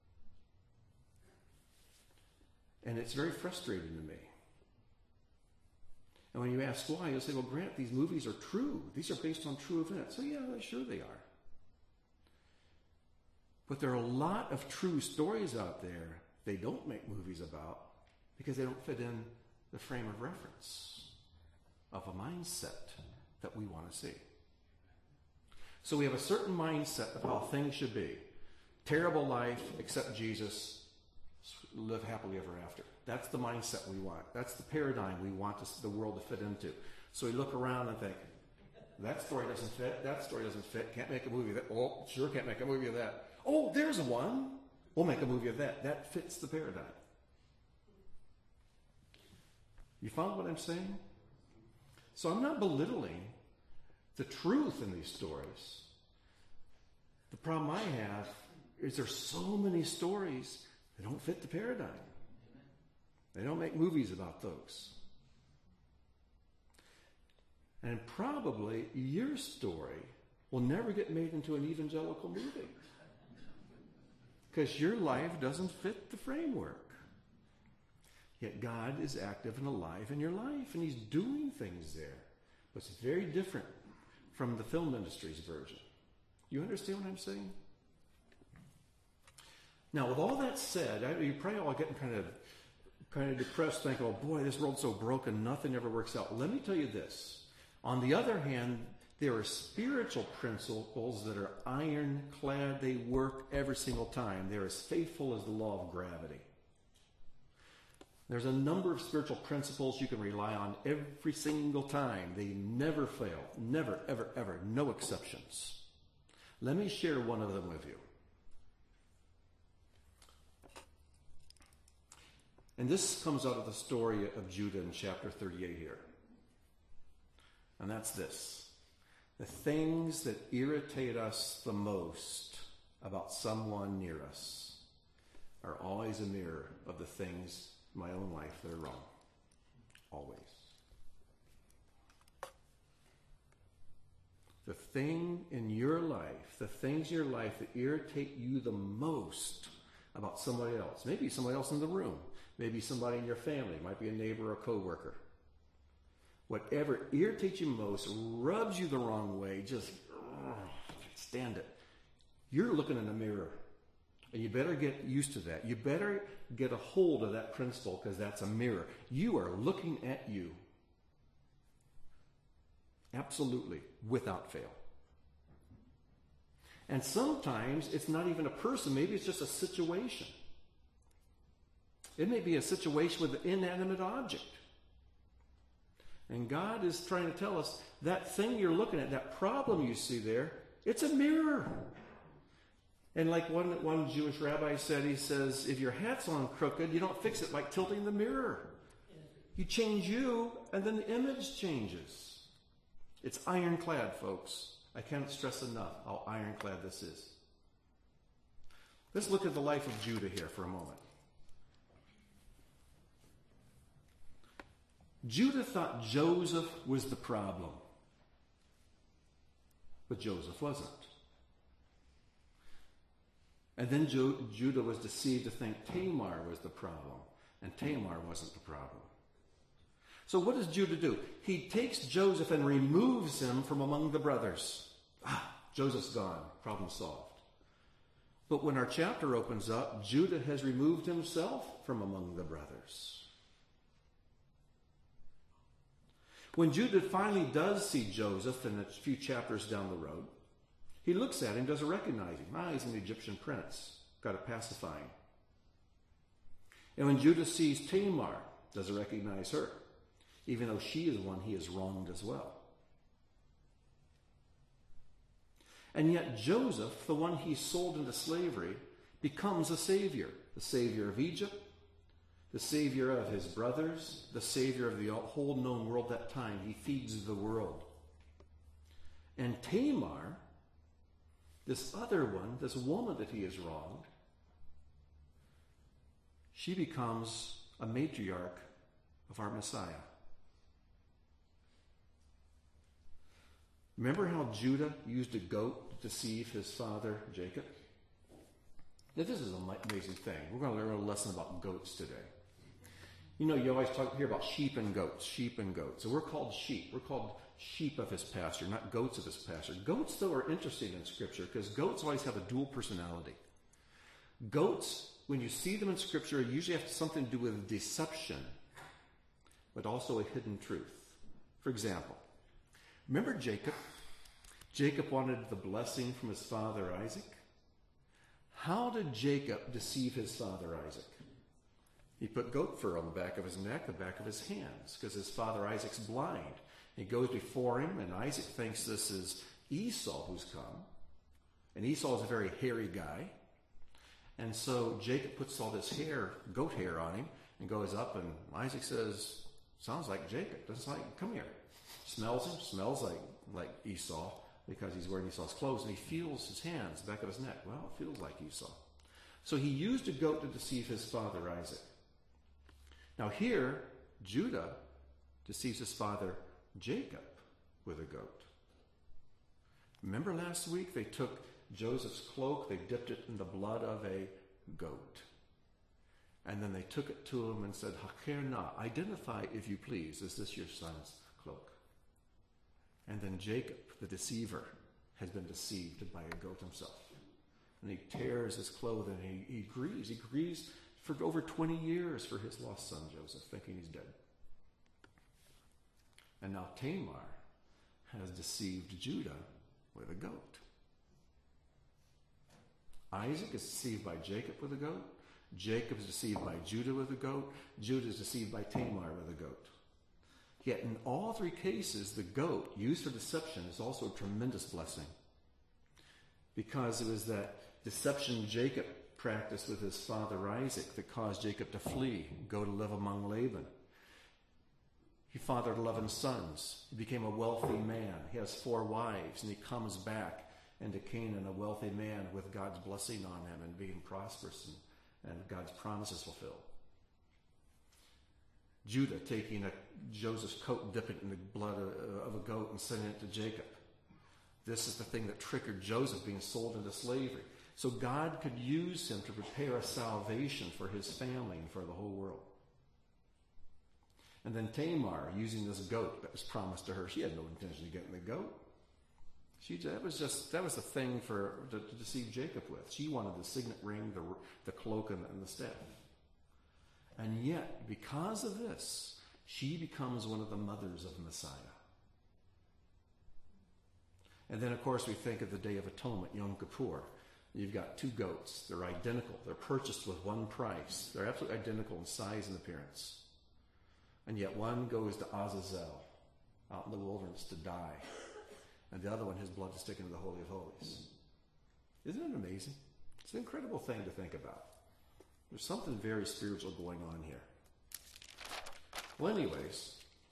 And it's very frustrating to me. And when you ask why, you'll say, well, Grant, these movies are true. These are based on true events. So yeah, sure they are. But there are a lot of true stories out there they don't make movies about because they don't fit in the frame of reference of a mindset that we want to see. So we have a certain mindset of how things should be. Terrible life, accept Jesus, live happily ever after. That's the mindset we want. That's the paradigm we want the world to fit into. So we look around and think, that story doesn't fit, that story doesn't fit, can't make a movie of that. Oh, sure can't make a movie of that. Oh, there's one. We'll make a movie of that. That fits the paradigm. You follow what I'm saying? So I'm not belittling the truth in these stories. The problem I have is there's so many stories that don't fit the paradigm. They don't make movies about those. And probably your story will never get made into an evangelical movie. Because your life doesn't fit the framework. Yet God is active and alive in your life, and He's doing things there. But it's very different from the film industry's version. You understand what I'm saying? Now, with all that said, you're probably all getting kind of depressed, thinking, oh boy, this world's so broken, nothing ever works out. Let me tell you this. On the other hand, there are spiritual principles that are ironclad. They work every single time. They're as faithful as the law of gravity. There's a number of spiritual principles you can rely on every single time. They never fail. Never, ever, ever. No exceptions. Let me share one of them with you. And this comes out of the story of Judah in chapter 38 here. And that's this. The things that irritate us the most about someone near us are always a mirror of the things in my own life that are wrong. Always. The thing in your life, the things in your life that irritate you the most about somebody else. Maybe somebody else in the room. Maybe somebody in your family. It might be a neighbor or a coworker. Whatever irritates you most, rubs you the wrong way, just can't stand it. You're looking in a mirror. And you better get used to that. You better get a hold of that principle, because that's a mirror. You are looking at you. Absolutely, without fail. And sometimes it's not even a person. Maybe it's just a situation. It may be a situation with an inanimate object. And God is trying to tell us that thing you're looking at, that problem you see there, it's a mirror. And like one Jewish rabbi said, he says, if your hat's on crooked, you don't fix it like tilting the mirror. You change you, and then the image changes. It's ironclad, folks. I can't stress enough how ironclad this is. Let's look at the life of Judah here for a moment. Judah thought Joseph was the problem. But Joseph wasn't. And then Judah was deceived to think Tamar was the problem. And Tamar wasn't the problem. So what does Judah do? He takes Joseph and removes him from among the brothers. Joseph's gone. Problem solved. But when our chapter opens up, Judah has removed himself from among the brothers. When Judah finally does see Joseph in a few chapters down the road, he looks at him, doesn't recognize him. He's an Egyptian prince. Got to pacify him. And when Judah sees Tamar, doesn't recognize her, even though she is one he has wronged as well. And yet Joseph, the one he sold into slavery, becomes a savior. The savior of Egypt, the savior of his brothers, the savior of the whole known world that time. He feeds the world. And Tamar, this other one, this woman that he has wronged, she becomes a matriarch of our Messiah. Remember how Judah used a goat to deceive his father Jacob? Now, this is an amazing thing. We're going to learn a lesson about goats today. You know, you always hear about sheep and goats, sheep and goats. So we're called sheep. We're called sheep of his pasture, not goats of his pasture. Goats, though, are interesting in Scripture because goats always have a dual personality. Goats, when you see them in Scripture, usually have something to do with deception, but also a hidden truth. For example, remember Jacob? Jacob wanted the blessing from his father Isaac. How did Jacob deceive his father Isaac? He put goat fur on the back of his neck, the back of his hands, because his father Isaac's blind. He goes before him, and Isaac thinks this is Esau who's come. And Esau is a very hairy guy. And so Jacob puts all this hair, goat hair on him, and goes up, and Isaac says, sounds like Jacob. Doesn't like, come here. Smells him, smells like Esau, because he's wearing Esau's clothes, and he feels his hands, the back of his neck. Well, it feels like Esau. So he used a goat to deceive his father Isaac. Now here, Judah deceives his father Jacob with a goat. Remember last week they took Joseph's cloak, they dipped it in the blood of a goat. And then they took it to him and said, Haker na, identify, if you please, is this your son's cloak? And then Jacob, the deceiver, has been deceived by a goat himself. And he tears his clothing, and he grieves. He grieves for over 20 years for his lost son Joseph, thinking he's dead. And now Tamar has deceived Judah with a goat. Isaac is deceived by Jacob with a goat. Jacob is deceived by Judah with a goat. Judah is deceived by Tamar with a goat. Yet in all three cases, the goat used for deception is also a tremendous blessing. Because it was that deception Jacob practiced with his father Isaac that caused Jacob to flee, go to live among Laban. He fathered 11 sons. He became a wealthy man. He has 4 wives, and he comes back into Canaan, a wealthy man with God's blessing on him and being prosperous and God's promises fulfilled. Judah taking Joseph's coat, dipping it in the blood of a goat and sending it to Jacob. This is the thing that triggered Joseph being sold into slavery. So God could use him to prepare a salvation for his family and for the whole world. And then Tamar, using this goat that was promised to her, she had no intention of getting the goat. That was the thing to deceive Jacob with. She wanted the signet ring, the cloak, and the staff. And yet, because of this, she becomes one of the mothers of Messiah. And then, of course, we think of the Day of Atonement, Yom Kippur. You've got two goats. They're identical. They're purchased with one price. They're absolutely identical in size and appearance. And yet one goes to Azazel, out in the wilderness to die. And the other one, his blood is taken to the Holy of Holies. Isn't it amazing? It's an incredible thing to think about. There's something very spiritual going on here. Well, anyways,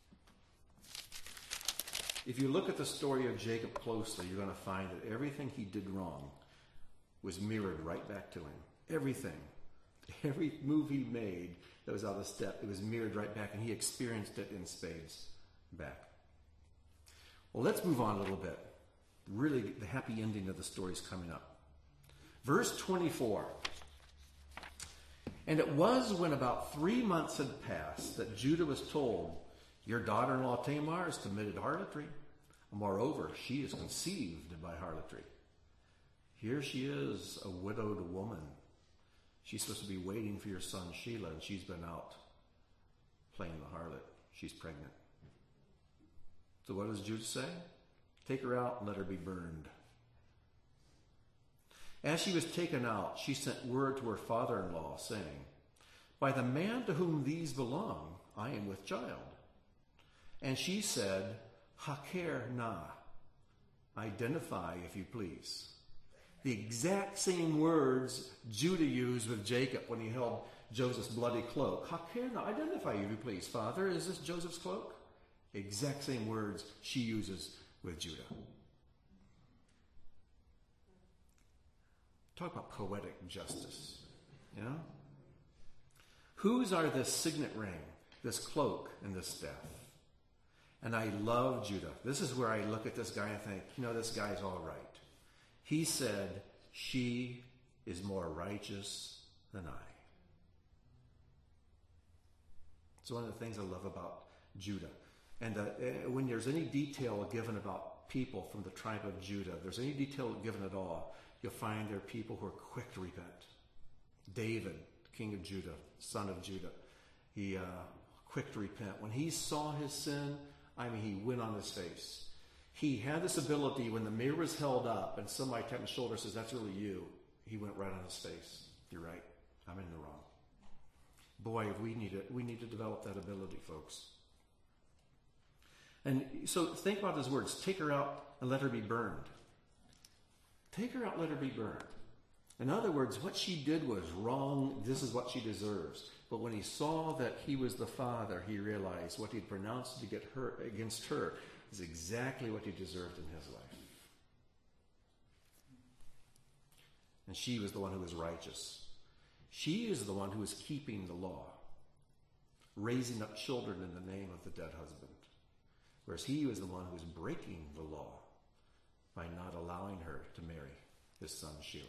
if you look at the story of Jacob closely, you're going to find that everything he did wrong was mirrored right back to him. Everything. Every move he made that was out of step, it was mirrored right back, and he experienced it in spades back. Well, let's move on a little bit. Really, the happy ending of the story is coming up. Verse 24. And it was when about 3 months had passed that Judah was told, your daughter-in-law Tamar has committed harlotry. Moreover, she is conceived by harlotry. Here she is, a widowed woman. She's supposed to be waiting for your son Shelah, and she's been out playing the harlot. She's pregnant. So what does Judah say? Take her out and let her be burned. As she was taken out, she sent word to her father-in-law, saying, by the man to whom these belong, I am with child. And she said, Haker na. Identify, if you please. The exact same words Judah used with Jacob when he held Joseph's bloody cloak. Haker na. Identify, if you please. Father, is this Joseph's cloak? Exact same words she uses with Judah. Talk about poetic justice. You know? Whose are this signet ring, this cloak, and this staff? And I love Judah. This is where I look at this guy and think, this guy's all right. He said, she is more righteous than I. It's one of the things I love about Judah. And when there's any detail given about people from the tribe of Judah, if there's any detail given at all, you'll find there are people who are quick to repent. David, king of Judah, son of Judah, he quick to repent. When he saw his sin, he went on his face. He had this ability when the mirror was held up and somebody tapped his shoulder and says, that's really you. He went right on his face. You're right. I'm in the wrong. Boy, we need to develop that ability, folks. And so think about his words. Take her out and let her be burned. Take her out, let her be burned. In other words, what she did was wrong. This is what she deserves. But when he saw that he was the father, he realized what he'd pronounced against her is exactly what he deserved in his life. And she was the one who was righteous. She is the one who was keeping the law, raising up children in the name of the dead husband. Whereas he was the one who was breaking the law by not allowing her to marry his son Shelah.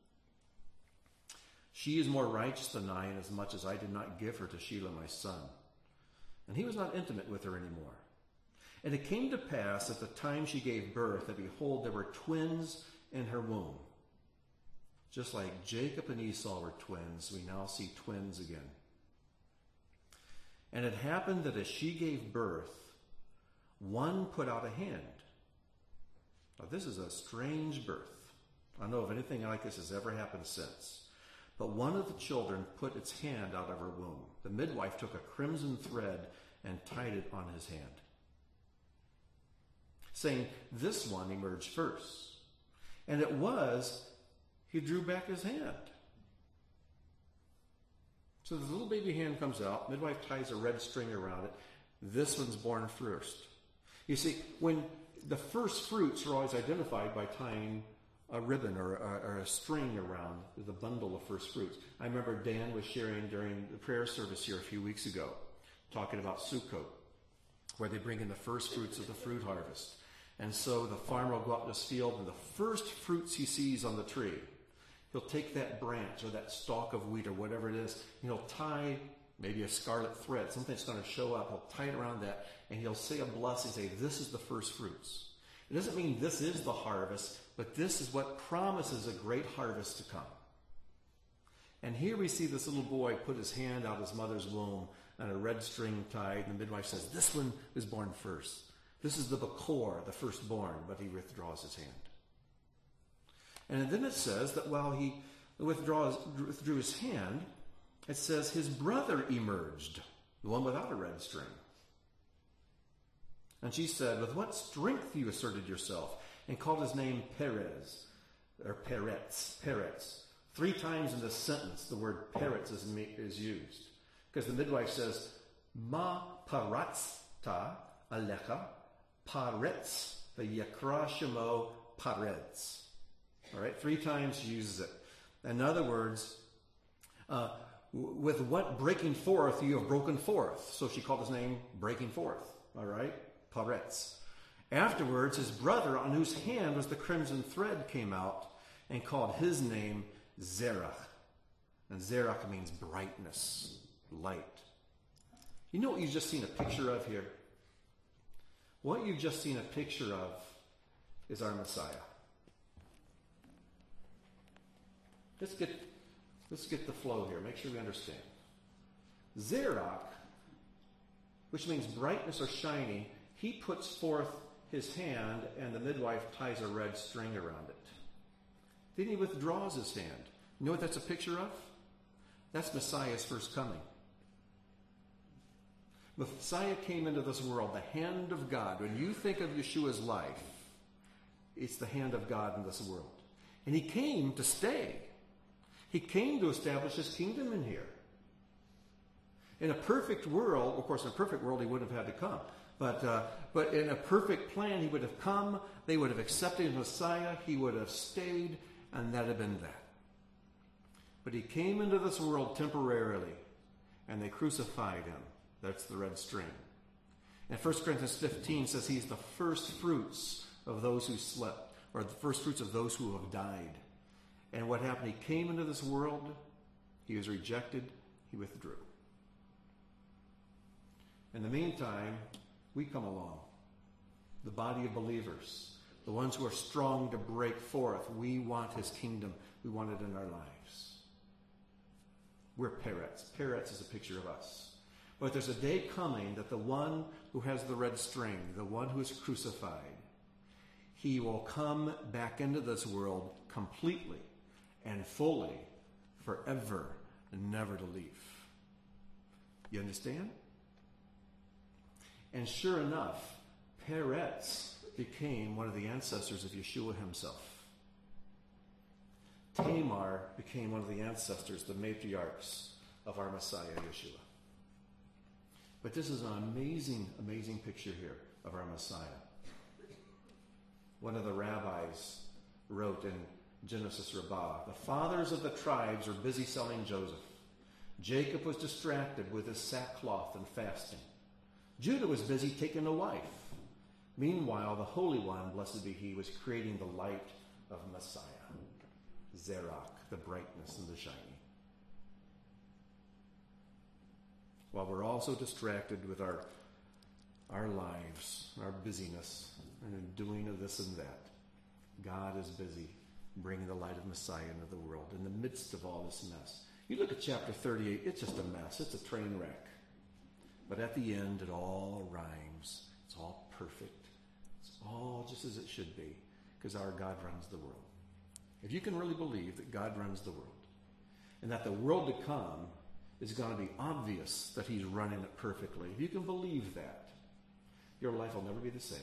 She is more righteous than I, inasmuch as I did not give her to Shelah my son. And he was not intimate with her anymore. And it came to pass at the time she gave birth that, behold, there were twins in her womb. Just like Jacob and Esau were twins, we now see twins again. And it happened that as she gave birth, one put out a hand. Now, this is a strange birth. I don't know if anything like this has ever happened since. But one of the children put its hand out of her womb. The midwife took a crimson thread and tied it on his hand, saying, this one emerged first. And it was, he drew back his hand. So the little baby hand comes out, midwife ties a red string around it. This one's born first. You see, when the first fruits are always identified by tying a ribbon or a string around the bundle of first fruits. I remember Dan was sharing during the prayer service here a few weeks ago, talking about Sukkot, where they bring in the first fruits of the fruit harvest. And so the farmer will go out in his field, and the first fruits he sees on the tree, he'll take that branch or that stalk of wheat or whatever it is, and he'll tie maybe a scarlet thread, something that's going to show up. He'll tie it around that, and he'll say a blessing, say, this is the first fruits. It doesn't mean this is the harvest, but this is what promises a great harvest to come. And here we see this little boy put his hand out of his mother's womb and a red string tied, and the midwife says, this one was born first. This is the Bakor, the firstborn, but he withdraws his hand. And then it says that while he withdrew his hand, it says his brother emerged, the one without a red string. And she said, with what strength you asserted yourself, and called his name Perez, or Peretz. 3 times in this sentence, the word Peretz is used. Because the midwife says, Ma paratzta alecha Paretz, the Yakra Shemo Paretz. All right, 3 times she uses it. In other words, with what breaking forth you have broken forth. So she called his name Breaking Forth. All right, Paretz. Afterwards, his brother, on whose hand was the crimson thread, came out and called his name Zerach. And Zerach means brightness, light. You know what you've just seen a picture of here? What you've just seen a picture of is our Messiah. Let's get the flow here. Make sure we understand. Zerach, which means brightness or shiny, he puts forth his hand and the midwife ties a red string around it. Then he withdraws his hand. You know what that's a picture of? That's Messiah's first coming. Messiah came into this world, the hand of God. When you think of Yeshua's life, it's the hand of God in this world. And he came to stay. He came to establish his kingdom in here. In a perfect world, of course, in a perfect world, he wouldn't have had to come. But in a perfect plan, he would have come. They would have accepted Messiah. He would have stayed, and that had been that. But he came into this world temporarily, and they crucified him. That's the red string. And 1 Corinthians 15 says he's the first fruits of those who slept, or the first fruits of those who have died. And what happened? He came into this world. He was rejected. He withdrew. In the meantime, we come along. The body of believers. The ones who are strong to break forth. We want his kingdom. We want it in our lives. We're Peretz. Peretz is a picture of us. But there's a day coming that the one who has the red string, the one who is crucified, he will come back into this world completely and fully, forever, and never to leave. You understand? And sure enough, Peretz became one of the ancestors of Yeshua himself. Tamar became one of the ancestors, the matriarchs of our Messiah, Yeshua. But this is an amazing, amazing picture here of our Messiah. One of the rabbis wrote in Genesis Rabbah, the fathers of the tribes are busy selling Joseph. Jacob was distracted with his sackcloth and fasting. Judah was busy taking a wife. Meanwhile, the Holy One, blessed be he, was creating the light of Messiah. Zerach, the brightness and the shining. While we're also distracted with our lives, our busyness, and doing of this and that, God is busy bringing the light of Messiah into the world in the midst of all this mess. You look at chapter 38, it's just a mess. It's a train wreck. But at the end, it all rhymes. It's all perfect. It's all just as it should be, because our God runs the world. If you can really believe that God runs the world, and that the world to come is going to be obvious that he's running it perfectly, if you can believe that, your life will never be the same.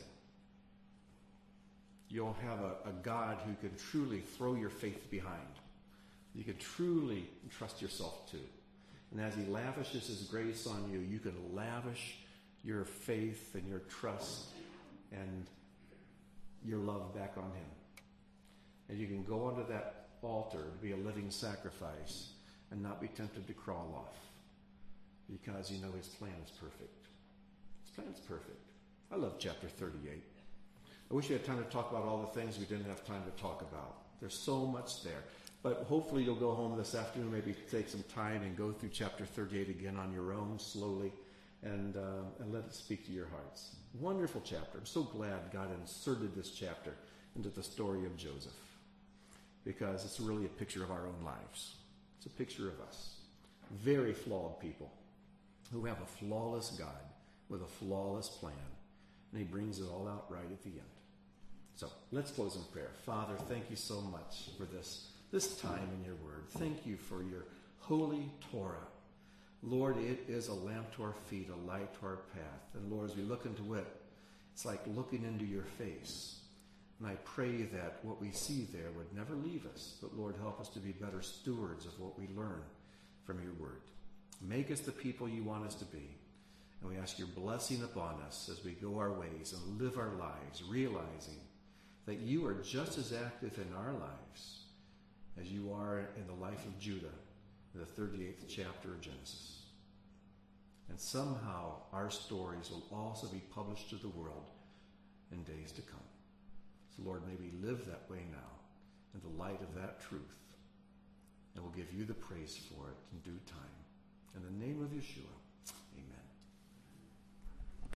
You'll have a God who can truly throw your faith behind. You can truly trust yourself to. And as he lavishes his grace on you, you can lavish your faith and your trust and your love back on him. And you can go onto that altar to be a living sacrifice and not be tempted to crawl off, because you know his plan is perfect. His plan is perfect. I love chapter 38. I wish we had time to talk about all the things we didn't have time to talk about. There's so much there. But hopefully you'll go home this afternoon, maybe take some time and go through chapter 38 again on your own slowly and let it speak to your hearts. Wonderful chapter. I'm so glad God inserted this chapter into the story of Joseph, because it's really a picture of our own lives. It's a picture of us. Very flawed people who have a flawless God with a flawless plan. And he brings it all out right at the end. So let's close in prayer. Father, thank you so much for this time in your word. Thank you for your holy Torah. Lord, it is a lamp to our feet, a light to our path. And Lord, as we look into it, it's like looking into your face. And I pray that what we see there would never leave us. But Lord, help us to be better stewards of what we learn from your word. Make us the people you want us to be. And we ask your blessing upon us as we go our ways and live our lives, realizing that you are just as active in our lives as you are in the life of Judah in the 38th chapter of Genesis. And somehow our stories will also be published to the world in days to come. So Lord, may we live that way now in the light of that truth. And we'll give you the praise for it in due time. In the name of Yeshua.